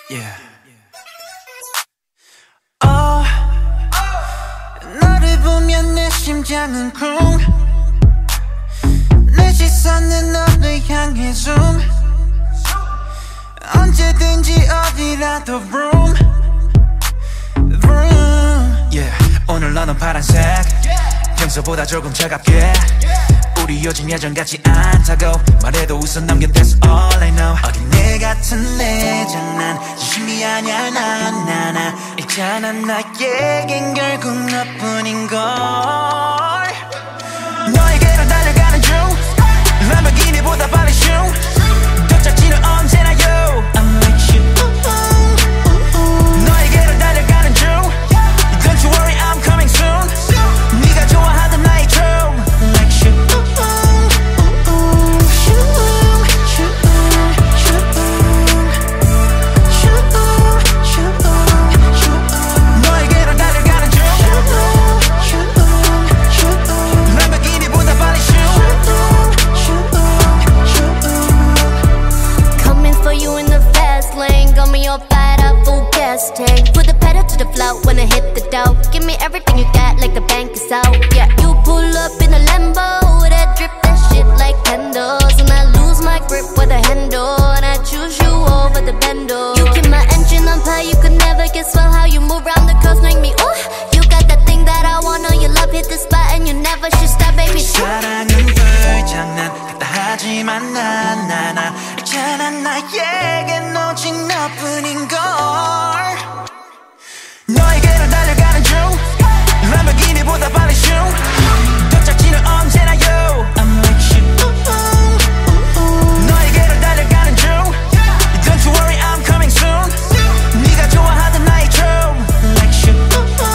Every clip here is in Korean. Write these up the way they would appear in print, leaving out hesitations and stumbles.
Yeah. 너를 보면 내 심장은 쿵. 내 시선은 너를 향해 zoom. 언제든지 어디라도 vroom vroom. Yeah. 오늘 너는 파란색. 평소보다 조금 차갑게. 우리 요즘 예전 같지 않다고 말해도 웃어 넘겨 that's all I know. 어린애 같은 내 장난 진심이 아냐 나 있잖아 나에겐 결국 너뿐인걸. 너에게로 달려가는 중 람보르기니보다 빨리 슝 도착지는 언제나 you I'm with you. 너에게로 달려가는 중 Don't you worry I'm coming soon. 네가 좋아하던 나의 true like you. 너에게로 달려가는 중 람보르기니보다 빨리 슝 Coming for you in the fast lane. Got me all fired up, full gas tank. Put the pedal to the floor when I hit the dough. Give me everything you got like the bank is out. Yeah, you pull up in a Lambo. That drip, that shit like candles. And I lose my grip with the handle. And I choose you over the bendo. You keep my engine on fire. You could never guess well how you move round the curves make me ooh. You got that thing that I want. Know your love hit the spot and you never should stop, baby. 사랑은 불장난 같다 하지만 나 있잖아 나에겐 오직 너뿐인걸. 너에게로 달려가는 중 람보르기니보다 빨리 슝 도착지는 언제나 you I'm with you. 너에게로 달려가는 중 Don't you worry I'm coming soon. 네가 좋아하던 나의 true like you.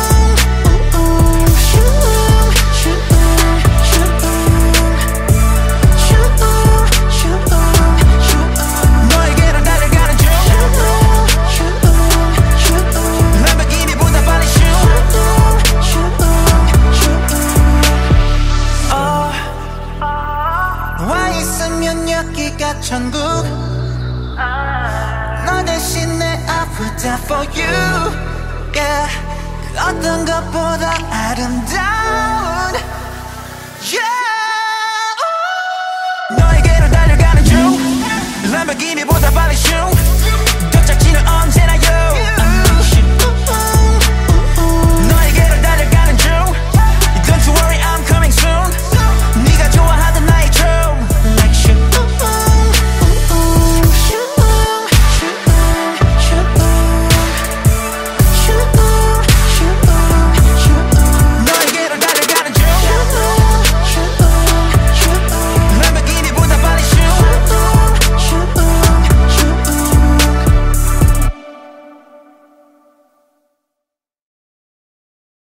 너에게로 달려가는 중 람보르기니보다 빨리 슝 너와 있으면 여기가 천국. 너 대신 내 아프다 for you. Yeah. 그 어떤 것보다 아름다워.